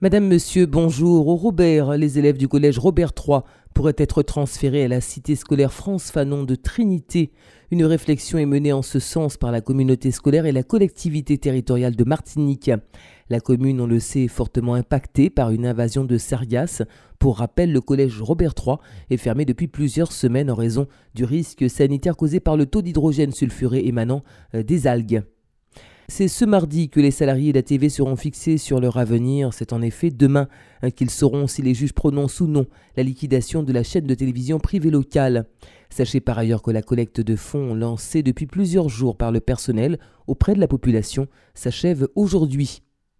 Madame, Monsieur, bonjour. Au Robert, les élèves du collège Robert III pourraient être transférés à la cité scolaire France Fanon de Trinité. Une réflexion est menée en ce sens par la communauté scolaire et la collectivité territoriale de Martinique. La commune, on le sait, est fortement impactée par une invasion de sargasses. Pour rappel, le collège Robert III est fermé depuis plusieurs semaines en raison du risque sanitaire causé par le taux d'hydrogène sulfuré émanant des algues. C'est ce mardi que les salariés d'ATV seront fixés sur leur avenir. C'est en effet demain qu'ils sauront si les juges prononcent ou non la liquidation de la chaîne de télévision privée locale. Sachez par ailleurs que la collecte de fonds lancée depuis plusieurs jours par le personnel auprès de la population s'achève aujourd'hui.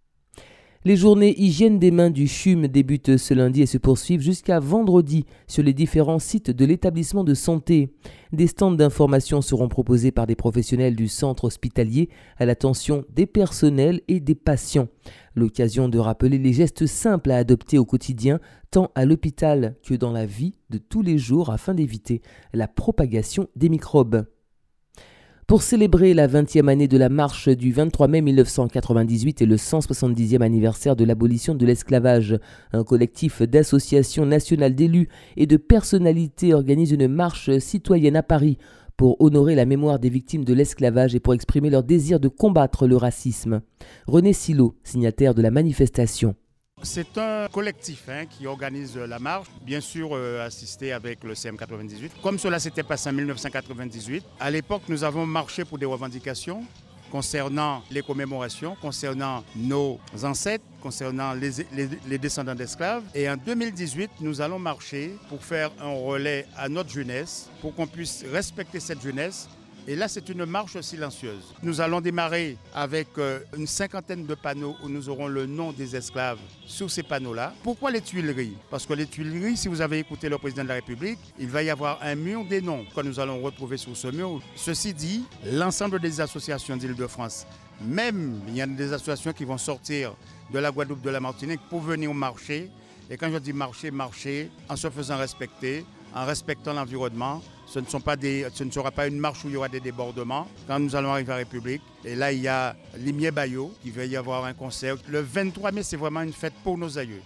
Les journées hygiène des mains du CHUM débutent ce lundi et se poursuivent jusqu'à vendredi sur les différents sites de l'établissement de santé. Des stands d'information seront proposés par des professionnels du centre hospitalier à l'attention des personnels et des patients. L'occasion de rappeler les gestes simples à adopter au quotidien, tant à l'hôpital que dans la vie de tous les jours afin d'éviter la propagation des microbes. Pour célébrer la 20e année de la marche du 23 mai 1998 et le 170e anniversaire de l'abolition de l'esclavage, un collectif d'associations nationales d'élus et de personnalités organise une marche citoyenne à Paris pour honorer la mémoire des victimes de l'esclavage et pour exprimer leur désir de combattre le racisme. René Silo, signataire de la manifestation. C'est un collectif qui organise la marche, bien sûr assisté avec le CM98. Comme cela s'était passé en 1998, à l'époque nous avons marché pour des revendications concernant les commémorations, concernant nos ancêtres, concernant les descendants d'esclaves. Et en 2018, nous allons marcher pour faire un relais à notre jeunesse, pour qu'on puisse respecter cette jeunesse. Et là, c'est une marche silencieuse. Nous allons démarrer avec une cinquantaine de panneaux où nous aurons le nom des esclaves sur ces panneaux-là. Pourquoi les Tuileries? Parce que les Tuileries, si vous avez écouté le président de la République, il va y avoir un mur des noms que nous allons retrouver sur ce mur. Ceci dit, l'ensemble des associations d'Île-de-France, même il y a des associations qui vont sortir de la Guadeloupe, de la Martinique pour venir marcher. Et quand je dis marcher, marcher en se faisant respecter, en respectant l'environnement. Ce ne sera pas une marche où il y aura des débordements. Quand nous allons arriver à la République, et là il y a Limier Bayo, qui va y avoir un concert. Le 23 mai, c'est vraiment une fête pour nos aïeux.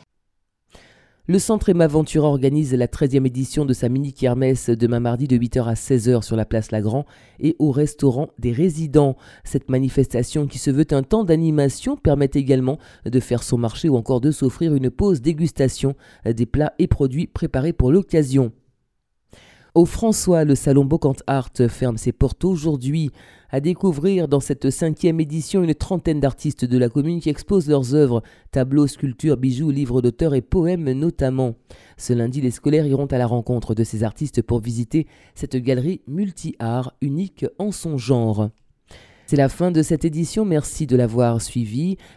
Le Centre Emma Ventura organise la 13e édition de sa mini-kermesse demain mardi de 8h à 16h sur la place Lagrand et au restaurant des résidents. Cette manifestation qui se veut un temps d'animation permet également de faire son marché ou encore de s'offrir une pause dégustation des plats et produits préparés pour l'occasion. Au François, le salon Bocante Art ferme ses portes aujourd'hui. À découvrir dans cette 5e édition une trentaine d'artistes de la commune qui exposent leurs œuvres, tableaux, sculptures, bijoux, livres d'auteurs et poèmes notamment. Ce lundi, les scolaires iront à la rencontre de ces artistes pour visiter cette galerie multi-art unique en son genre. C'est la fin de cette édition, merci de l'avoir suivi.